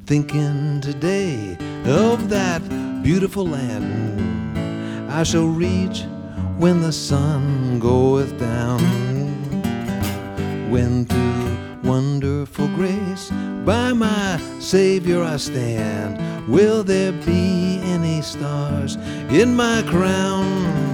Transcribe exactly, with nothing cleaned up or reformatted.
thinking today of that beautiful land I shall reach when the sun goeth down. When through wonderful grace by my Savior I stand, will there be any stars in my crown?